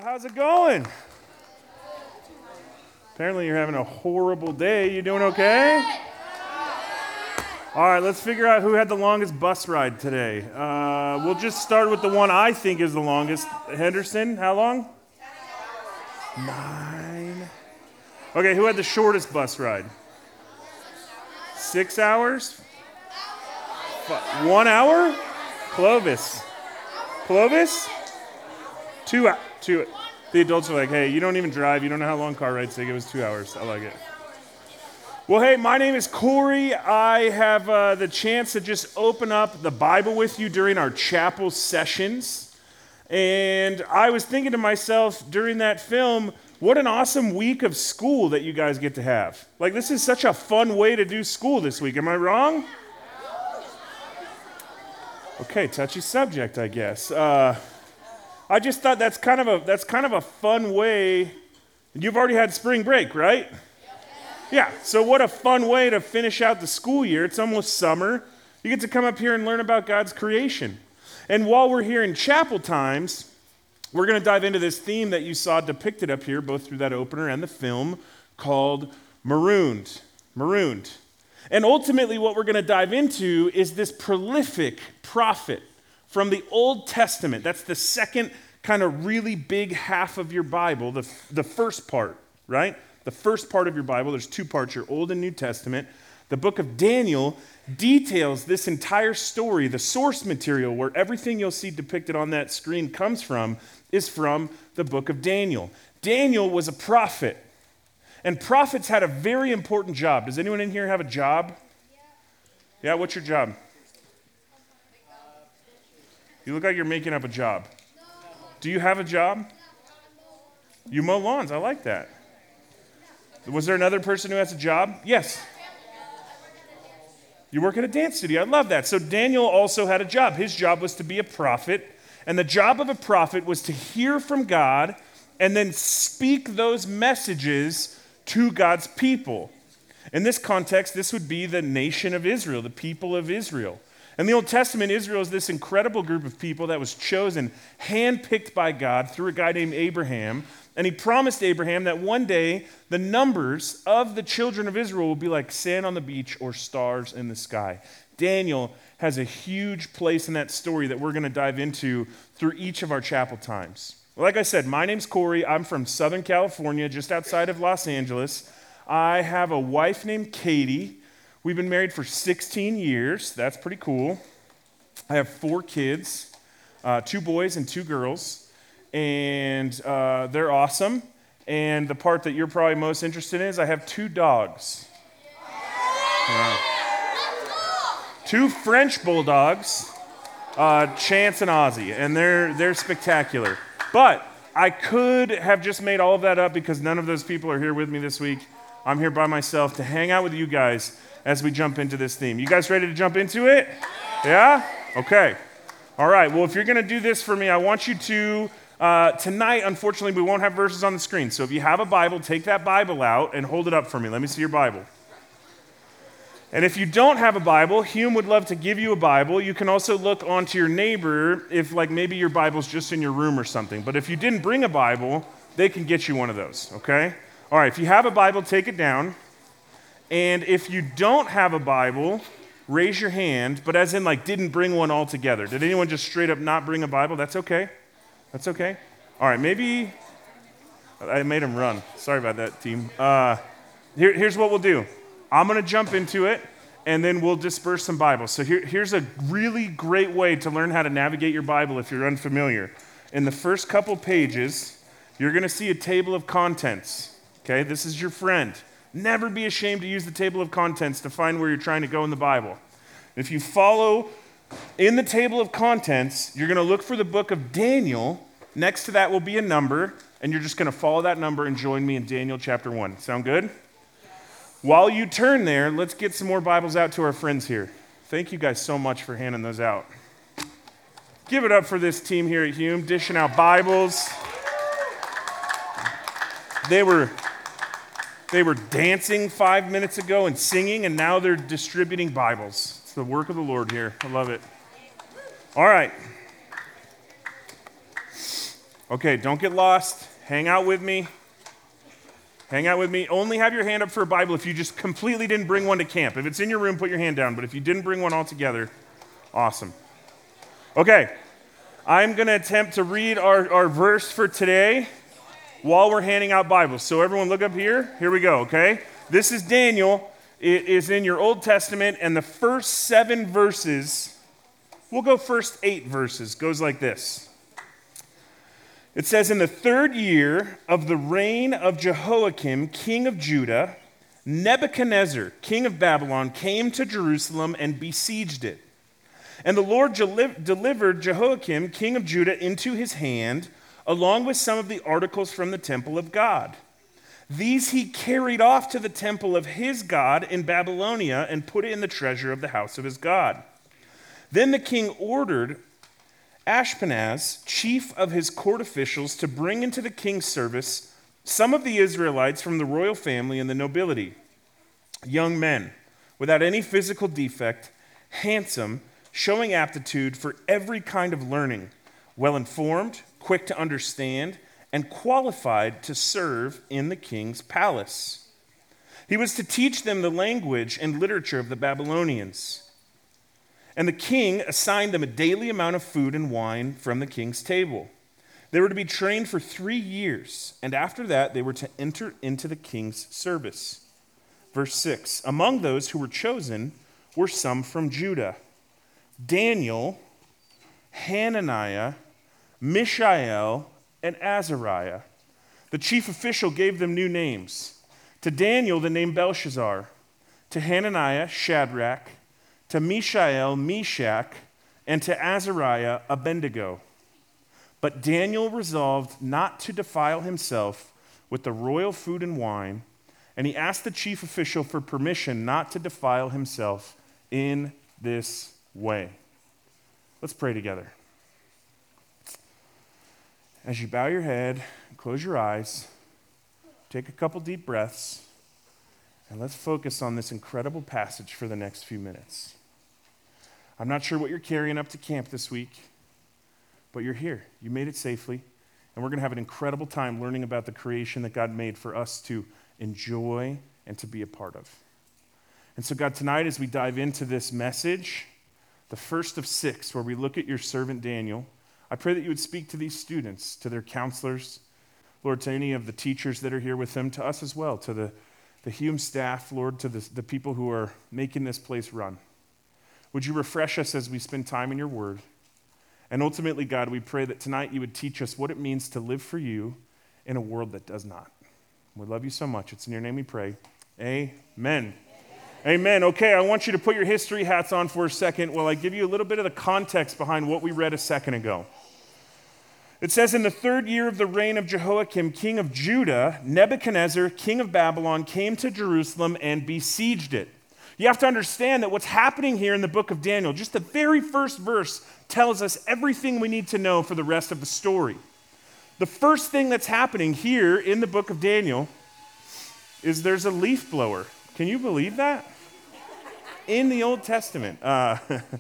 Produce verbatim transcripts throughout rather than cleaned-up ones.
how's it going? Apparently you're having a horrible day. You doing okay? All right, let's figure out who had the longest bus ride today. Uh, we'll just start with the one I think is the longest. Henderson, how long? Nine. Okay, who had the shortest bus ride? Six hours? F- One hour? Clovis. Clovis? Two, two. The adults are like, hey, you don't even drive. You don't know how long car rides take. It was two hours. I like it. Well, hey, my name is Corey. I have uh, the chance to just open up the Bible with you during our chapel sessions. And I was thinking to myself during that film, what an awesome week of school that you guys get to have. Like, this is such a fun way to do school this week. Am I wrong? Okay, touchy subject, I guess. Uh, I just thought that's kind of a that's kind of a fun way. You've already had spring break, right? Yeah, so what a fun way to finish out the school year. It's almost summer. You get to come up here and learn about God's creation. And while we're here in chapel times, we're going to dive into this theme that you saw depicted up here, both through that opener and the film, called Marooned. Marooned. And ultimately what we're going to dive into is this prolific prophet from the Old Testament. That's the second kind of really big half of your Bible, the, the first part, right? The first part of your Bible, there's two parts, your Old and New Testament. The book of Daniel details this entire story. The source material where everything you'll see depicted on that screen comes from is from the book of Daniel. Daniel was a prophet, and prophets had a very important job. Does anyone in here have a job? Yeah, what's your job? You look like you're making up a job. Do you have a job? You mow lawns. I like that. Was there another person who has a job? Yes. You work at a dance studio. I love that. So Daniel also had a job. His job was to be a prophet. And the job of a prophet was to hear from God and then speak those messages to God's people. In this context, this would be the nation of Israel, the people of Israel. In the Old Testament, Israel is this incredible group of people that was chosen, handpicked by God through a guy named Abraham. And he promised Abraham that one day the numbers of the children of Israel will be like sand on the beach or stars in the sky. Daniel has a huge place in that story that we're going to dive into through each of our chapel times. Like I said, my name's Corey. I'm from Southern California, just outside of Los Angeles. I have a wife named Katie. We've been married for sixteen years. That's pretty cool. I have four kids, uh, two boys and two girls, and uh, they're awesome. And the part that you're probably most interested in is I have two dogs. Yeah. Two French bulldogs, uh, Chance and Ozzy, and they're they're spectacular. But I could have just made all of that up because none of those people are here with me this week. I'm here by myself to hang out with you guys as we jump into this theme. You guys ready to jump into it? Yeah? Okay. All right. Well, if you're going to do this for me, I want you to, uh, tonight, unfortunately, we won't have verses on the screen. So if you have a Bible, take that Bible out and hold it up for me. Let me see your Bible. And if you don't have a Bible, Hume would love to give you a Bible. You can also look onto your neighbor if, like, maybe your Bible's just in your room or something. But if you didn't bring a Bible, they can get you one of those, okay? All right, if you have a Bible, take it down. And if you don't have a Bible, raise your hand, but as in like didn't bring one altogether. Did anyone just straight up not bring a Bible? That's okay. That's okay. All right, maybe I made him run. Sorry about that, team. Uh, here, here's what we'll do. I'm going to jump into it, and then we'll disperse some Bibles. So here, here's a really great way to learn how to navigate your Bible if you're unfamiliar. In the first couple pages, you're going to see a table of contents. Okay, this is your friend. Never be ashamed to use the table of contents to find where you're trying to go in the Bible. If you follow in the table of contents, you're going to look for the book of Daniel. Next to that will be a number, and you're just going to follow that number and join me in Daniel chapter one. Sound good? While you turn there, let's get some more Bibles out to our friends here. Thank you guys so much for handing those out. Give it up for this team here at Hume, dishing out Bibles. They were... They were dancing five minutes ago and singing, and now they're distributing Bibles. It's the work of the Lord here. I love it. All right. Okay, don't get lost. Hang out with me. Hang out with me. Only have your hand up for a Bible if you just completely didn't bring one to camp. If it's in your room, put your hand down. But if you didn't bring one altogether, awesome. Okay, I'm going to attempt to read our, our verse for today while we're handing out Bibles. So everyone look up here. Here we go, okay? This is Daniel. It is in your Old Testament, and the first seven verses, we'll go first eight verses, goes like this. It says, in the third year of the reign of Jehoiakim, king of Judah, Nebuchadnezzar, king of Babylon, came to Jerusalem and besieged it. And the Lord delivered Jehoiakim, king of Judah, into his hand, along with some of the articles from the temple of God. These he carried off to the temple of his God in Babylonia and put it in the treasure of the house of his God. Then the king ordered Ashpenaz, chief of his court officials, to bring into the king's service some of the Israelites from the royal family and the nobility, young men, without any physical defect, handsome, showing aptitude for every kind of learning, well-informed, quick to understand, and qualified to serve in the king's palace. He was to teach them the language and literature of the Babylonians. And the king assigned them a daily amount of food and wine from the king's table. They were to be trained for three years, and after that they were to enter into the king's service. Verse six, among those who were chosen were some from Judah: Daniel, Hananiah, Mishael, and Azariah. The chief official gave them new names. To Daniel the name Belshazzar, to Hananiah Shadrach, to Mishael, Meshach, and to Azariah, Abednego. But Daniel resolved not to defile himself with the royal food and wine, and he asked the chief official for permission not to defile himself in this way. Let's pray together. As you bow your head, close your eyes, take a couple deep breaths, and let's focus on this incredible passage for the next few minutes. I'm not sure what you're carrying up to camp this week, but you're here. You made it safely, and we're going to have an incredible time learning about the creation that God made for us to enjoy and to be a part of. And so, God, tonight as we dive into this message, the first of six, where we look at your servant Daniel, I pray that you would speak to these students, to their counselors, Lord, to any of the teachers that are here with them, to us as well, to the, the Hume staff, Lord, to the, the people who are making this place run. Would you refresh us as we spend time in your word? And ultimately, God, we pray that tonight you would teach us what it means to live for you in a world that does not. We love you so much. It's in your name we pray. Amen. Amen. Amen. Okay, I want you to put your history hats on for a second while I give you a little bit of the context behind what we read a second ago. It says, in the third year of the reign of Jehoiakim, king of Judah, Nebuchadnezzar, king of Babylon, came to Jerusalem and besieged it. You have to understand that what's happening here in the book of Daniel, just the very first verse tells us everything we need to know for the rest of the story. The first thing that's happening here in the book of Daniel is there's a leaf blower. Can you believe that? In the Old Testament. Uh,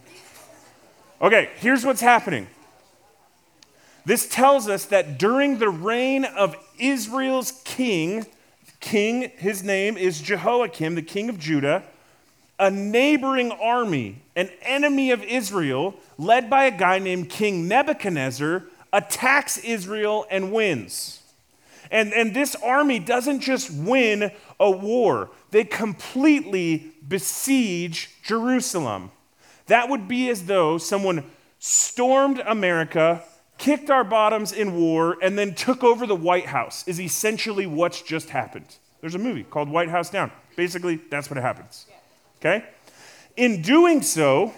okay, here's what's happening. This tells us that during the reign of Israel's king, king, his name is Jehoiakim, the king of Judah, a neighboring army, an enemy of Israel, led by a guy named King Nebuchadnezzar, attacks Israel and wins. And, and this army doesn't just win a war, they completely besiege Jerusalem. That would be as though someone stormed America, kicked our bottoms in war, and then took over the White House, is essentially what's just happened. There's a movie called White House Down. Basically, that's what happens. Okay? In doing so,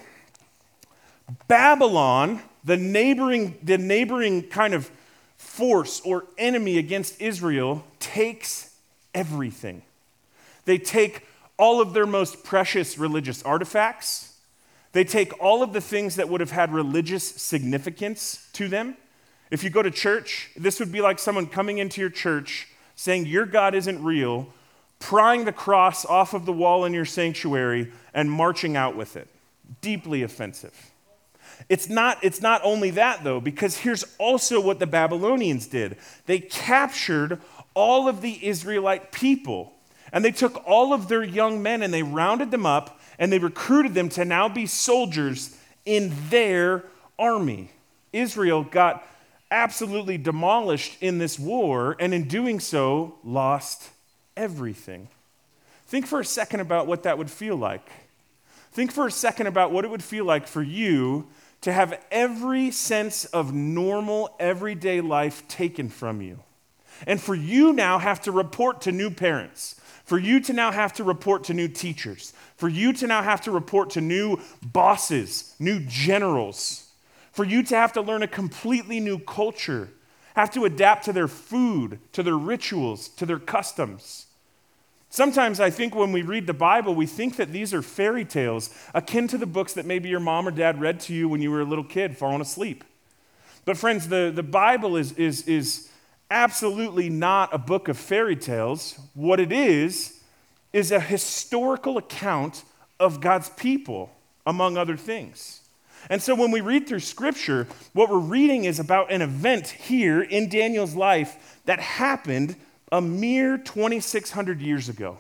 Babylon, the neighboring, the neighboring kind of force or enemy against Israel, takes everything. They take all of their most precious religious artifacts. They take all of the things that would have had religious significance to them. If you go to church, this would be like someone coming into your church saying your God isn't real, prying the cross off of the wall in your sanctuary and marching out with it. Deeply offensive. It's not, it's not only that, though, because here's also what the Babylonians did. They captured all of the Israelite people, and they took all of their young men and they rounded them up and they recruited them to now be soldiers in their army. Israel got absolutely demolished in this war, and in doing so, lost everything. Think for a second about what that would feel like. Think for a second about what it would feel like for you to have every sense of normal, everyday life taken from you. And for you now have to report to new parents. For you to now have to report to new teachers. For you to now have to report to new bosses, new generals. For you to have to learn a completely new culture. Have to adapt to their food, to their rituals, to their customs. Sometimes I think when we read the Bible, we think that these are fairy tales, akin to the books that maybe your mom or dad read to you when you were a little kid, falling asleep. But friends, the, the Bible is, is, is absolutely not a book of fairy tales. What it is, is a historical account of God's people, among other things. And so when we read through Scripture, what we're reading is about an event here in Daniel's life that happened a mere twenty-six hundred years ago.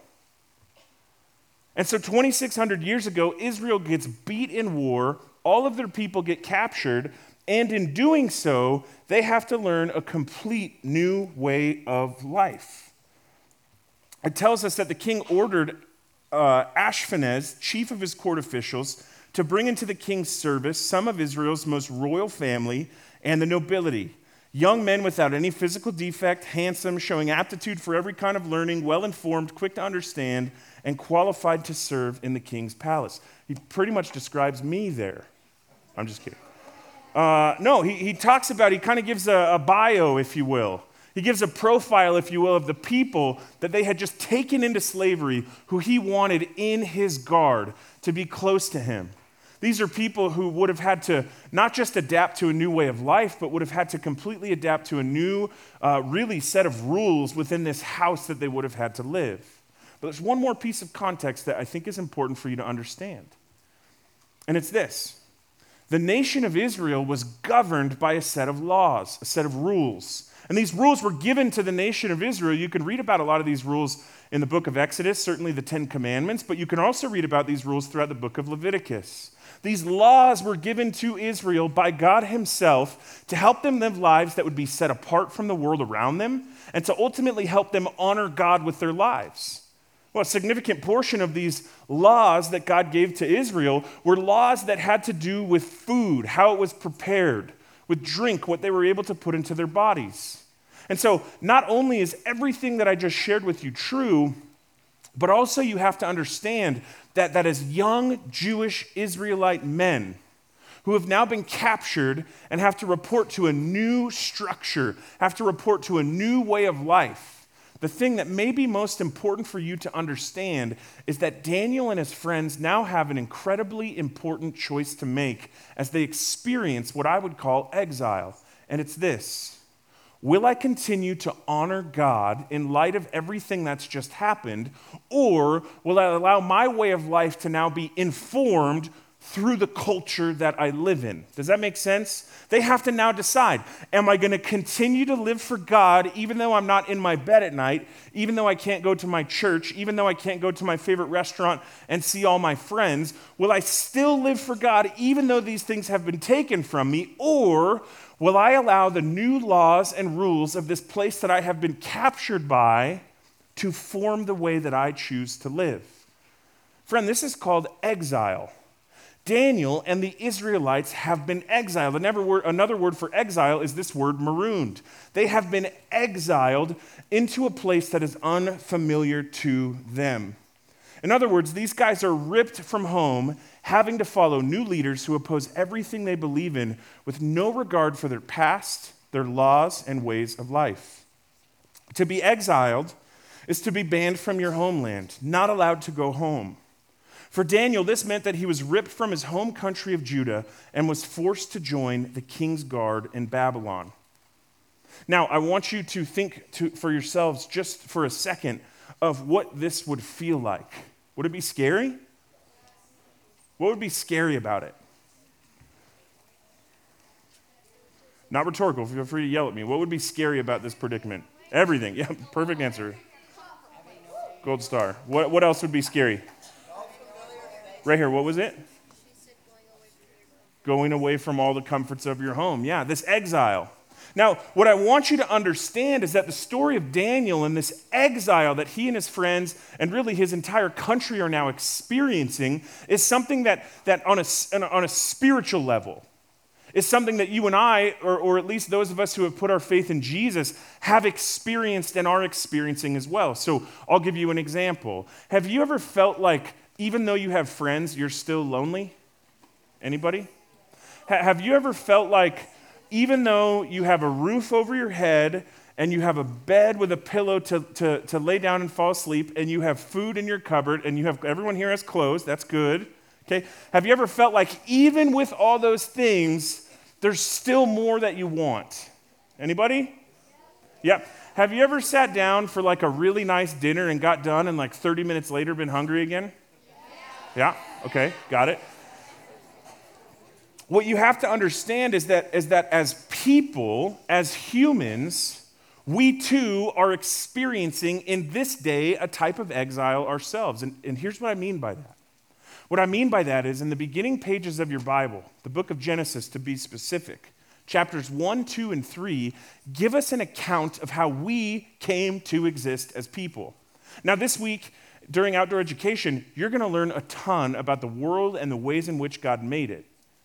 And so twenty-six hundred years ago, Israel gets beat in war, all of their people get captured, and in doing so, they have to learn a complete new way of life. It tells us that the king ordered uh, Ashpenaz, chief of his court officials, to bring into the king's service some of Israel's most royal family and the nobility. Young men without any physical defect, handsome, showing aptitude for every kind of learning, well-informed, quick to understand, and qualified to serve in the king's palace. He pretty much describes me there. I'm just kidding. Uh, no, he, he talks about, he kind of gives a, a bio, if you will. He gives a profile, if you will, of the people that they had just taken into slavery, who he wanted in his guard to be close to him. These are people who would have had to not just adapt to a new way of life, but would have had to completely adapt to a new, uh, really set of rules within this house that they would have had to live. But there's one more piece of context that I think is important for you to understand. And it's this. The nation of Israel was governed by a set of laws, a set of rules. And these rules were given to the nation of Israel. You can read about a lot of these rules in the book of Exodus, certainly the Ten Commandments, but you can also read about these rules throughout the book of Leviticus. These laws were given to Israel by God himself to help them live lives that would be set apart from the world around them and to ultimately help them honor God with their lives. Well, a significant portion of these laws that God gave to Israel were laws that had to do with food, how it was prepared, with drink, what they were able to put into their bodies. And so not only is everything that I just shared with you true, but also you have to understand that, that as young Jewish Israelite men who have now been captured and have to report to a new structure, have to report to a new way of life, the thing that may be most important for you to understand is that Daniel and his friends now have an incredibly important choice to make as they experience what I would call exile. And it's this. Will I continue to honor God in light of everything that's just happened, or will I allow my way of life to now be informed through the culture that I live in? Does that make sense? They have to now decide, am I going to continue to live for God even though I'm not in my bed at night, even though I can't go to my church, even though I can't go to my favorite restaurant and see all my friends? Will I still live for God even though these things have been taken from me, or will I allow the new laws and rules of this place that I have been captured by to form the way that I choose to live? Friend, this is called exile. Daniel and the Israelites have been exiled. Another word, another word for exile is this word marooned. They have been exiled into a place that is unfamiliar to them. In other words, these guys are ripped from home, having to follow new leaders who oppose everything they believe in with no regard for their past, their laws, and ways of life. To be exiled is to be banned from your homeland, not allowed to go home. For Daniel, this meant that he was ripped from his home country of Judah and was forced to join the king's guard in Babylon. Now, I want you to think to, for yourselves just for a second of what this would feel like. Would it be scary? What would be scary about it? Not rhetorical. Feel free to yell at me. What would be scary about this predicament? Everything. Yeah, perfect answer. Gold star. What, what else would be scary? Right here, what was it? Going away from all the comforts of your home. Yeah, this exile. Now, what I want you to understand is that the story of Daniel and this exile that he and his friends and really his entire country are now experiencing is something that, that on, a, on a spiritual level is something that you and I, or, or at least those of us who have put our faith in Jesus, have experienced and are experiencing as well. So I'll give you an example. Have you ever felt like even though you have friends, you're still lonely? Anybody? Ha- have you ever felt like even though you have a roof over your head and you have a bed with a pillow to, to, to lay down and fall asleep and you have food in your cupboard and you have, everyone here has clothes, that's good, okay? Have you ever felt like even with all those things, there's still more that you want? Anybody? Yeah. Have you ever sat down for like a really nice dinner and got done and like thirty minutes later been hungry again? Yeah? Okay, got it. What you have to understand is that, is that as people, as humans, we too are experiencing in this day a type of exile ourselves. And, and here's what I mean by that. What I mean by that is in the beginning pages of your Bible, the book of Genesis to be specific, chapters one, two, and three give us an account of how we came to exist as people. Now this week, during outdoor education, you're going to learn a ton about the world and the ways in which God made it.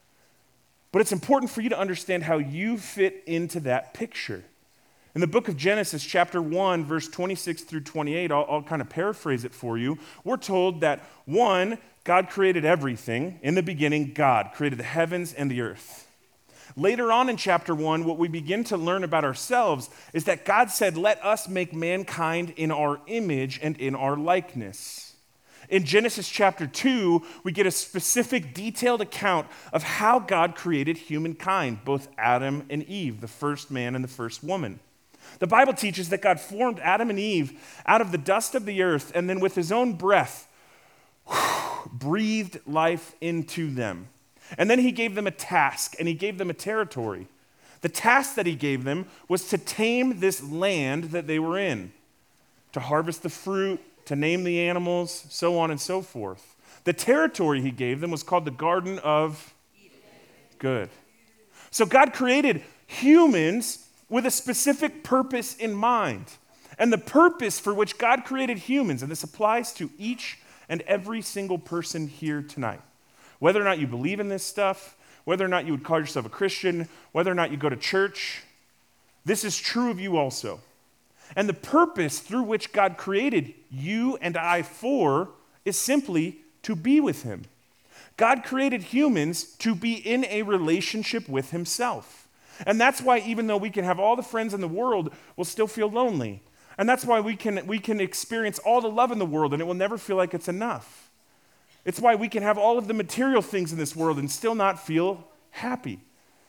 But it's important for you to understand how you fit into that picture. In the book of Genesis, chapter one, verse twenty-six through twenty-eight, I'll, I'll kind of paraphrase it for you. We're told that, one, God created everything. In the beginning, God created the heavens and the earth. Later on in chapter one, what we begin to learn about ourselves is that God said, let us make mankind in our image and in our likeness. In Genesis chapter two, we get a specific, detailed account of how God created humankind, both Adam and Eve, the first man and the first woman. The Bible teaches that God formed Adam and Eve out of the dust of the earth, and then with his own breath, whew, breathed life into them. And then he gave them a task, and he gave them a territory. The task that he gave them was to tame this land that they were in, to harvest the fruit, to name the animals, so on and so forth. The territory he gave them was called the Garden of Eden. Good. So God created humans with a specific purpose in mind. And the purpose for which God created humans, and this applies to each and every single person here tonight, whether or not you believe in this stuff, whether or not you would call yourself a Christian, whether or not you go to church, this is true of you also. And the purpose through which God created you and I for is simply to be with him. God created humans to be in a relationship with himself. And that's why even though we can have all the friends in the world, we'll still feel lonely. And that's why we can, we can experience all the love in the world and it will never feel like it's enough. It's why we can have all of the material things in this world and still not feel happy.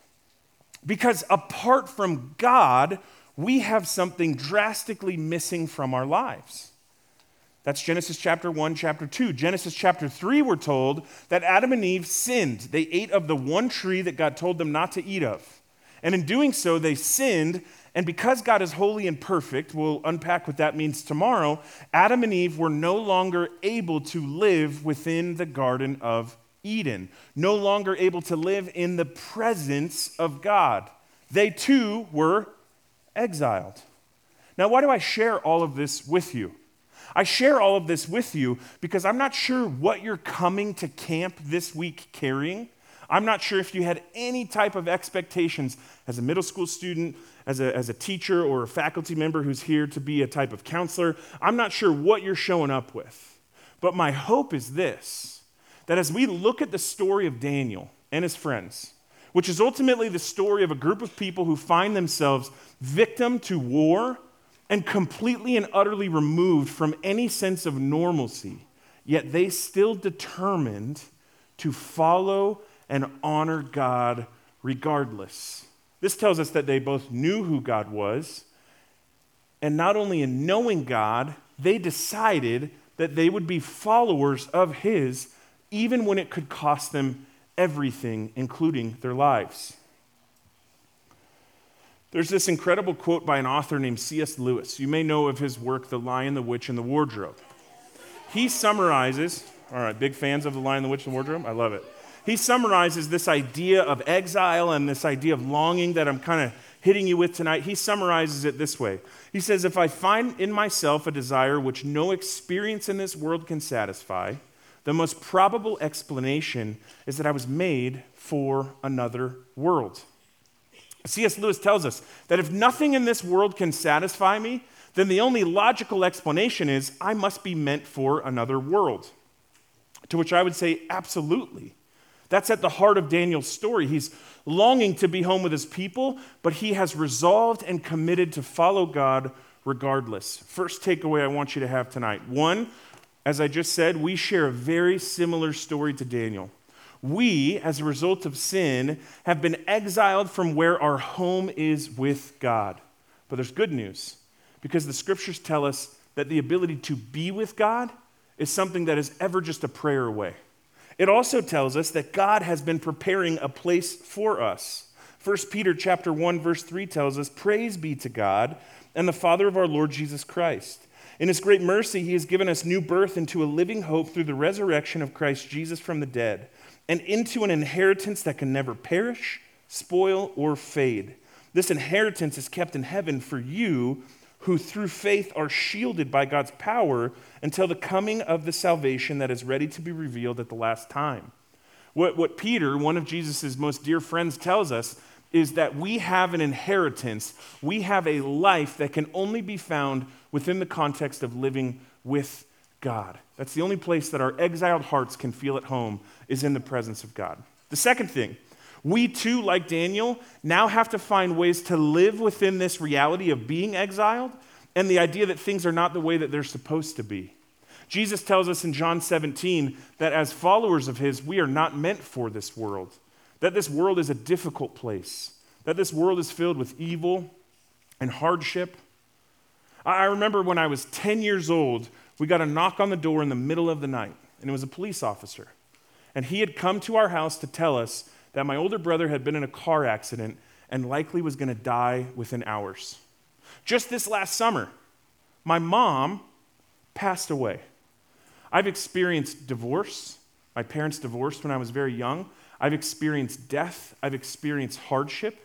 Because apart from God, we have something drastically missing from our lives. That's Genesis chapter one, chapter two. Genesis chapter three, we're told that Adam and Eve sinned. They ate of the one tree that God told them not to eat of. And in doing so, they sinned. And because God is holy and perfect, we'll unpack what that means tomorrow, Adam and Eve were no longer able to live within the Garden of Eden, no longer able to live in the presence of God. They too were exiled. Now, why do I share all of this with you? I share all of this with you because I'm not sure what you're coming to camp this week carrying. I'm not sure if you had any type of expectations as a middle school student, as a, as a teacher or a faculty member who's here to be a type of counselor. I'm not sure what you're showing up with. But my hope is this, that as we look at the story of Daniel and his friends, which is ultimately the story of a group of people who find themselves victim to war and completely and utterly removed from any sense of normalcy, yet they still determined to follow and honor God regardless. This tells us that they both knew who God was, and not only in knowing God, they decided that they would be followers of his, even when it could cost them everything, including their lives. There's this incredible quote by an author named C S Lewis. You may know of his work, The Lion, the Witch, and the Wardrobe. He summarizes, all right, big fans of The Lion, the Witch, and the Wardrobe? I love it. He summarizes this idea of exile and this idea of longing that I'm kind of hitting you with tonight. He summarizes it this way. He says, if I find in myself a desire which no experience in this world can satisfy, the most probable explanation is that I was made for another world. C S Lewis tells us that if nothing in this world can satisfy me, then the only logical explanation is I must be meant for another world. To which I would say, absolutely. That's at the heart of Daniel's story. He's longing to be home with his people, but he has resolved and committed to follow God regardless. First takeaway I want you to have tonight. One, as I just said, we share a very similar story to Daniel. We, as a result of sin, have been exiled from where our home is with God. But there's good news, because the scriptures tell us that the ability to be with God is something that is ever just a prayer away. It also tells us that God has been preparing a place for us. First Peter chapter one, verse three tells us, "Praise be to God and the Father of our Lord Jesus Christ. In his great mercy, he has given us new birth into a living hope through the resurrection of Christ Jesus from the dead, and into an inheritance that can never perish, spoil, or fade. This inheritance is kept in heaven for you, who through faith are shielded by God's power until the coming of the salvation that is ready to be revealed at the last time." What, what Peter, one of Jesus' most dear friends, tells us is that we have an inheritance. We have a life that can only be found within the context of living with God. That's the only place that our exiled hearts can feel at home, is in the presence of God. The second thing, we too, like Daniel, now have to find ways to live within this reality of being exiled and the idea that things are not the way that they're supposed to be. Jesus tells us in John seventeen that as followers of his, we are not meant for this world, that this world is a difficult place, that this world is filled with evil and hardship. I remember when I was ten years old, we got a knock on the door in the middle of the night, and it was a police officer. And he had come to our house to tell us that my older brother had been in a car accident and likely was going to die within hours. Just this last summer, my mom passed away. I've experienced divorce. My parents divorced when I was very young. I've experienced death. I've experienced hardship.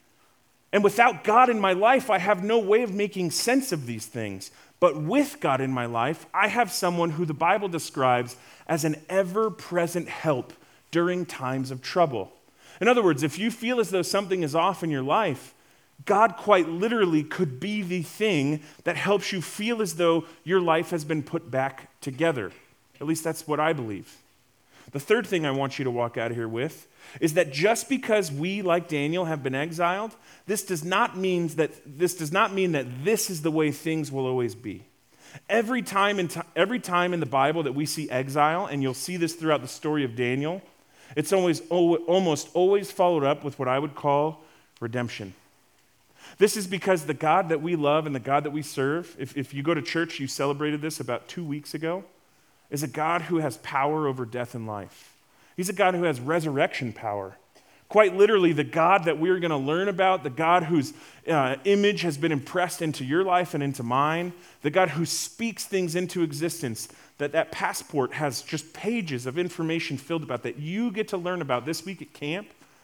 And without God in my life, I have no way of making sense of these things. But with God in my life, I have someone who the Bible describes as an ever-present help during times of trouble. In other words, if you feel as though something is off in your life, God quite literally could be the thing that helps you feel as though your life has been put back together. At least that's what I believe. The third thing I want you to walk out of here with is that just because we, like Daniel, have been exiled, this does not mean that this does not mean that this is the way things will always be. Every time in t- every time in the Bible that we see exile, and you'll see this throughout the story of Daniel, it's always almost always followed up with what I would call redemption. This is because the God that we love and the God that we serve, if, if you go to church, you celebrated this about two weeks ago, is a God who has power over death and life. He's a God who has resurrection power. Quite literally, the God that we're going to learn about, the God whose uh, image has been impressed into your life and into mine, the God who speaks things into existence, that that passport has just pages of information filled about that you get to learn about this week at camp,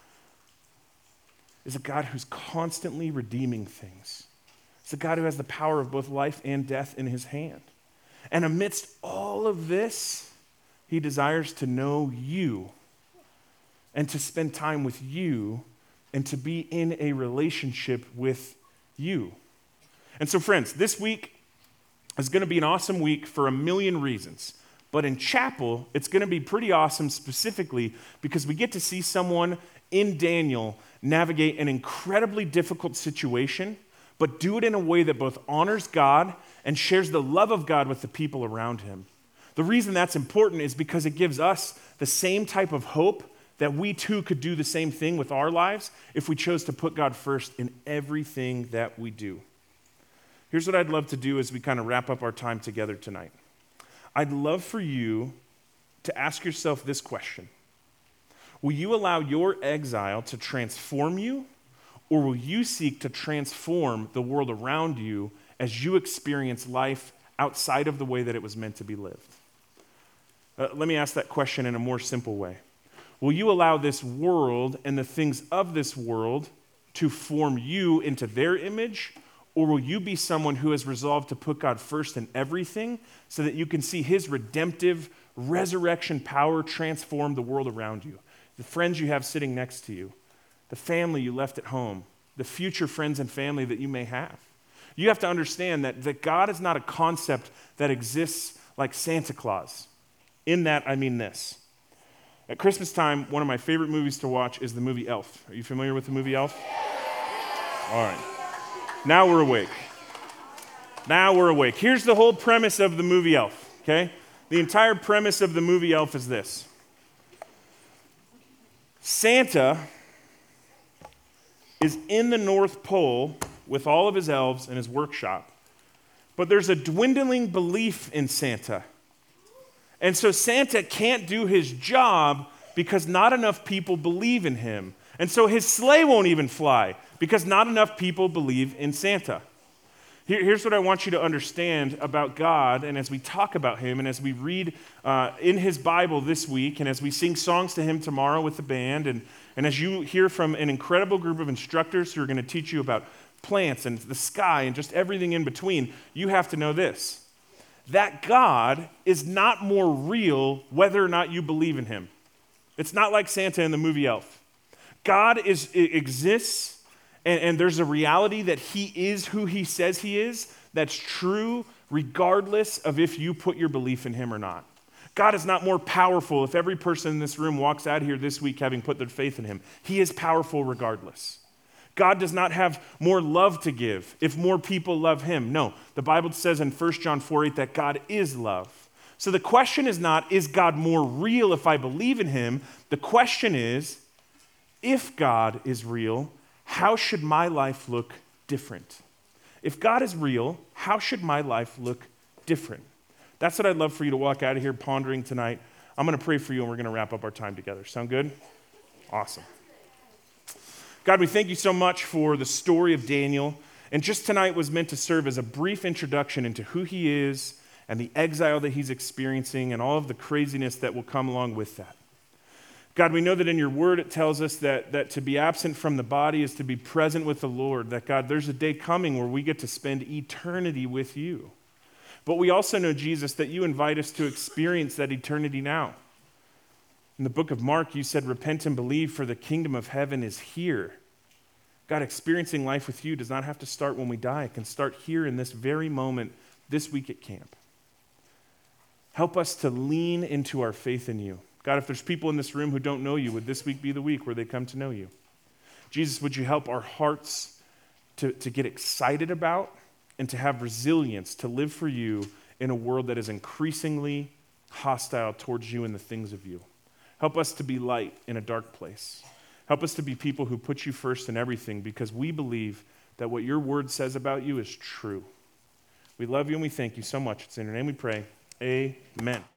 is a God who's constantly redeeming things. It's a God who has the power of both life and death in his hand. And amidst all of this, he desires to know you and to spend time with you and to be in a relationship with you. And so, friends, this week is going to be an awesome week for a million reasons. But in chapel, it's going to be pretty awesome specifically because we get to see someone in Daniel navigate an incredibly difficult situation, but do it in a way that both honors God and shares the love of God with the people around him. The reason that's important is because it gives us the same type of hope that we too could do the same thing with our lives if we chose to put God first in everything that we do. Here's what I'd love to do as we kind of wrap up our time together tonight. I'd love for you to ask yourself this question. Will you allow your exile to transform you, or will you seek to transform the world around you as you experience life outside of the way that it was meant to be lived? Uh, let me ask that question in a more simple way. Will you allow this world and the things of this world to form you into their image, or will you be someone who has resolved to put God first in everything so that you can see his redemptive resurrection power transform the world around you? The friends you have sitting next to you, the family you left at home, the future friends and family that you may have. You have to understand that, that God is not a concept that exists like Santa Claus. In that, I mean this. At Christmas time, one of my favorite movies to watch is the movie Elf. Are you familiar with the movie Elf? All right. Now we're awake. Now we're awake. Here's the whole premise of the movie Elf, okay? The entire premise of the movie Elf is this. Santa is in the North Pole with all of his elves in his workshop, but there's a dwindling belief in Santa. And so Santa can't do his job because not enough people believe in him. And so his sleigh won't even fly because not enough people believe in Santa. Here, here's what I want you to understand about God, and as we talk about him, and as we read uh, in his Bible this week, and as we sing songs to him tomorrow with the band, and, and as you hear from an incredible group of instructors who are going to teach you about plants and the sky and just everything in between, you have to know this. That God is not more real whether or not you believe in him. It's not like Santa in the movie Elf. God is exists, and, and there's a reality that he is who he says he is that's true regardless of if you put your belief in him or not. God is not more powerful if every person in this room walks out here this week having put their faith in him. He is powerful regardless. God does not have more love to give if more people love him. No, the Bible says in First John four eight that God is love. So the question is not, is God more real if I believe in him? The question is, if God is real, how should my life look different? If God is real, how should my life look different? That's what I'd love for you to walk out of here pondering tonight. I'm going to pray for you, and we're going to wrap up our time together. Sound good? Awesome. God, we thank you so much for the story of Daniel. And just tonight was meant to serve as a brief introduction into who he is and the exile that he's experiencing and all of the craziness that will come along with that. God, we know that in your word it tells us that, that to be absent from the body is to be present with the Lord. That, God, there's a day coming where we get to spend eternity with you. But we also know, Jesus, that you invite us to experience that eternity now. In the book of Mark, you said, repent and believe, for the kingdom of heaven is here. God, experiencing life with you does not have to start when we die. It can start here in this very moment, this week at camp. Help us to lean into our faith in you. God, if there's people in this room who don't know you, would this week be the week where they come to know you? Jesus, would you help our hearts to, to get excited about and to have resilience to live for you in a world that is increasingly hostile towards you and the things of you? Help us to be light in a dark place. Help us to be people who put you first in everything because we believe that what your word says about you is true. We love you and we thank you so much. It's in your name we pray. Amen.